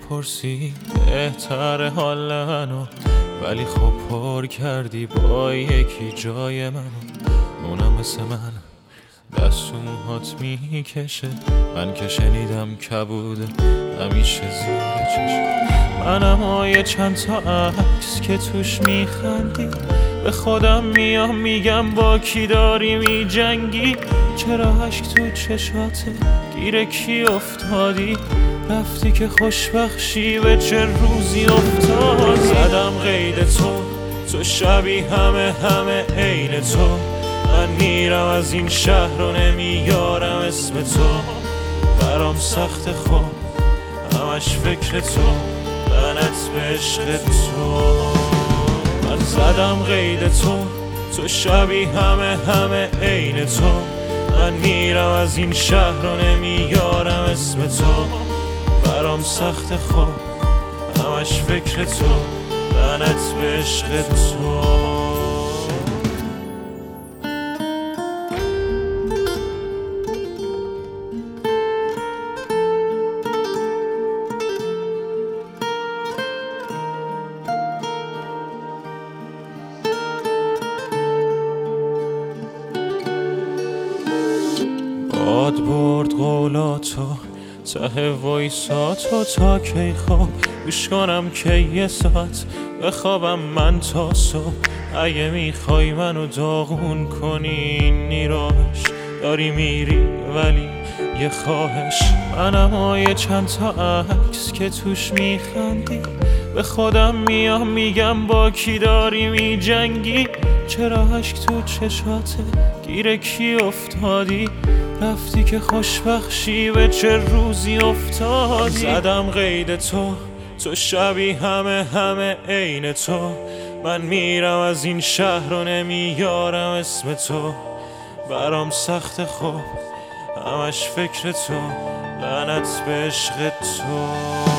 بپرسی بهتر حال منو، ولی خب پر کردی با یکی جای منو. اونم مثل من دست و موهات میکشه، من که شنیدم کبوده همیشه زیر چشم. منم یه چند تا عکس که توش میخندی، به خودم میگم با کی داری میجنگی. چرا عشق تو چشاته گیر کی افتادی، رفتی که خوشبخشی به چه روزی افتادی. زدم قید تو شبیه همه عین تو، من میرم از این شهر و نمیارم اسم تو. برام سخت خوب همش فکر تو، لعنت به عشق تو. من زدم قید تو شبیه همه عین تو، من میرم از این شهر و نمیارم اسم تو. برام سخت خوب همش فکر تو، لعنت به عشق تو. باد برد قولاتو ته وایساتو، تا کی خواب گوش کنم که یه ساعت بخوابم من تا صبح. اگه میخوای منو داغون کنی نیراش داری میری، ولی یه خواهش. منم یه چند تا عکس که توش میخندی، به خودم میگم با کی داری میجنگی. چرا عشق تو چشاته گیر کی افتادی، رفتی که خوشبخشی به چه روزی افتادی. زدم قید تو شبیه همه عین تو، من میرم از این شهر و نمیارم اسم تو. برام سخت خوب همش فکر تو، لعنت به عشق تو.